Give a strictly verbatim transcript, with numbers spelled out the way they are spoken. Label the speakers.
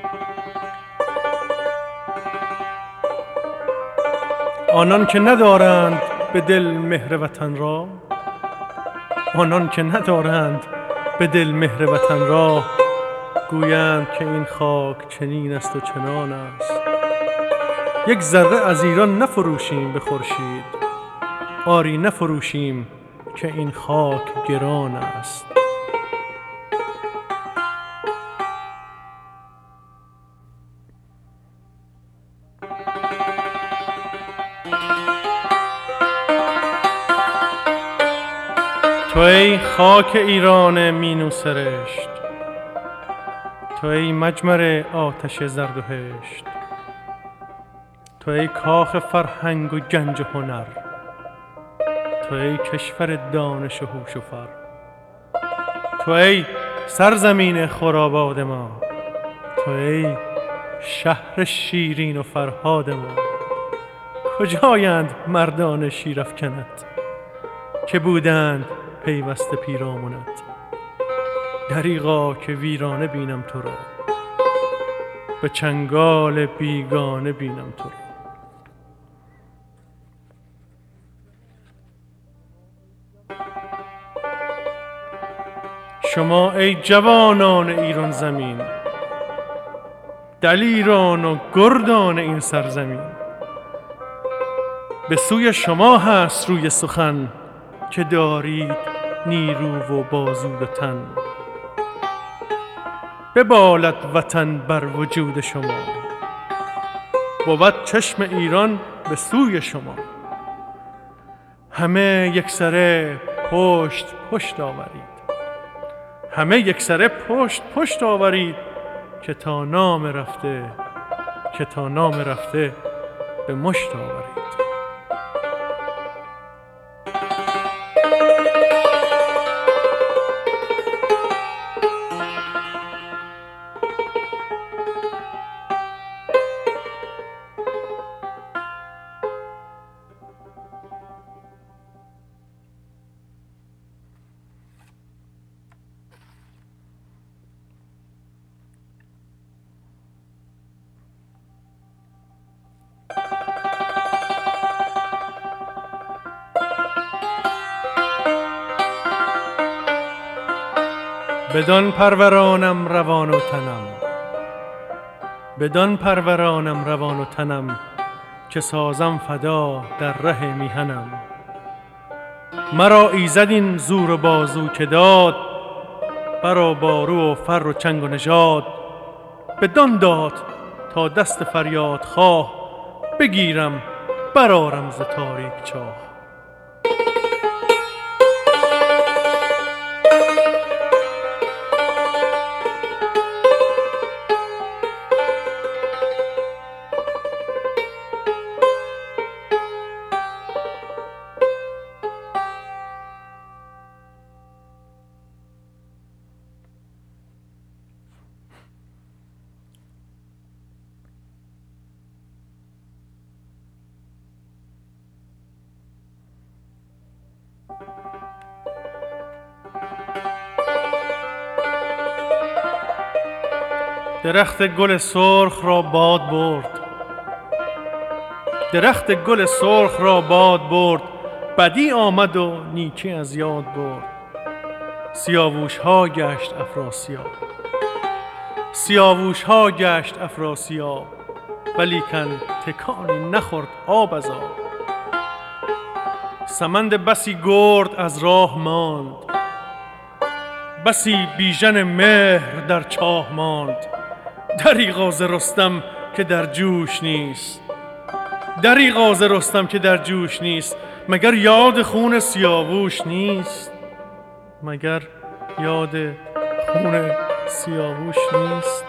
Speaker 1: آنان که ندارند به دل مهر وطن را، آنان که ندارند به دل مهر وطن را، گویند که این خاک چنین است و چنان است. یک ذره از ایران نفروشیم به خورشید، آری نفروشیم که این خاک گران است. تو ای خاک ایران مینو سرشت، تو ای مجمر آتش زرد و هشت، تو ای کاخ فرهنگ و گنج و هنر، تو ای کشور دانش و هوش و فر، تو ای سرزمین خراباد ما، تو ای شهر شیرین و فرهاد ما. کجایند مردان شیرافکنت که بودند پیوسته پیرامونت؟ دریغا که ویرانه بینم تو را، به چنگال بیگانه بینم تو را. شما ای جوانان ایران زمین، دلیران و گردان این سرزمین، به سوی شما هست روی سخن که دارید نیرو و بازو و تن. ببالد وطن بر وجود شما، بود چشم ایران به سوی شما. همه یکسره پشت پشت آورید، همه یکسره پشت پشت آورید، که تا نام رفته که تا نام رفته به مشت آورید. بدان پرورانم روان و تنم، بدان پرورانم روان و تنم، که سازم فدا در ره میهنم. مرا ایزد این زور و بازو که داد، برا بارو و فر و چنگ و نژاد. بدان داد تا دست فریاد خواه، بگیرم برآرم ز تاریک چاه. درخت گل سرخ را باد برد، درخت گل سرخ را باد برد، بدی آمد و نیکی از یاد برد. سیاووش ها گشت افراسیاب، سیاووش ها گشت افراسیاب، ولیکن تکانی نخورد آب از آب. سمند بسی گرد از راه ماند، بسی بیژن مهر در چاه ماند. دریغا ز رستم که در جوش نیست، دریغا ز رستم که در جوش نیست. مگر یاد خون سیاووش نیست، مگر یاد خون سیاووش نیست.